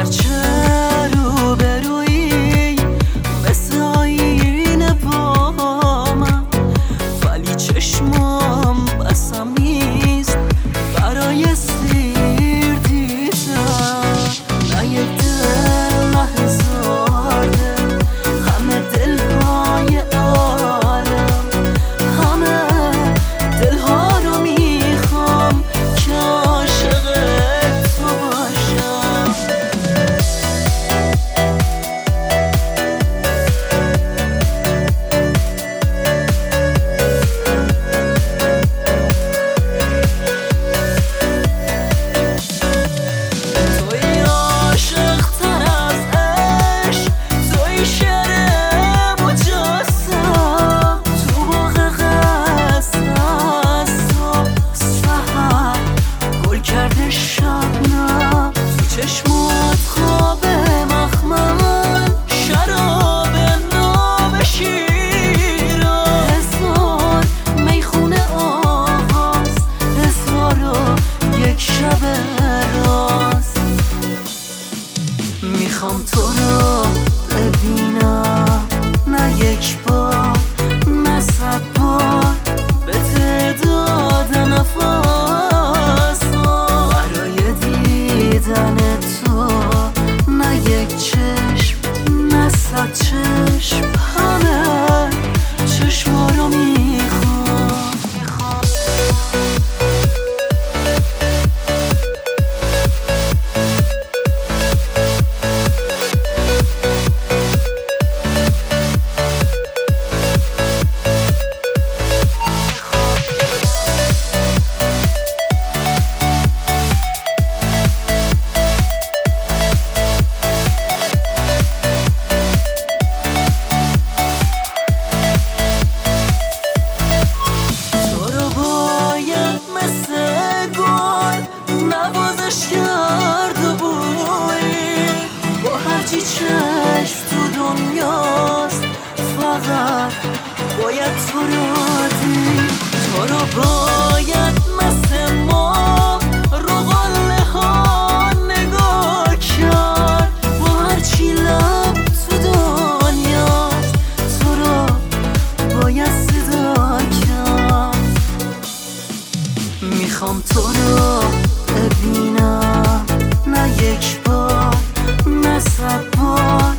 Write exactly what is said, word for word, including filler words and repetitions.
گرچه رو بروی مثل آینه با من، ولی چشمام بسم نیست برای سیر دیدن. نه یک دل نه هزار دل، همه دلهای عالم، همه دلها رو میخوام که عاشق تو باشم. توی عاشق تر از عشق، توی شعر مجسم، تو باغ قصد از تو سحر گل کرده شبنم، تو چشمات خواب مخمل شراب ناب شیران. هزار میخونه آغاز، هزار و یک شب راست. میخوام تو رو ببینم، نه یک بار نه صد بار، به تعداد نفس برای دیدن تو. نه یک چشم نه صد چشم، همه چشما رو میخوام. نوازش کرد و بویی با هرچی چشم تو دنیاست، فقط باید تو رو دید. تو رو باید مثل ما رو قله ها نگاه کرد، با هرچی لب تو دنیاست، تو رو باید صدا کرد. میخوام تو رو ببینم، نه یک بار نه صد بار،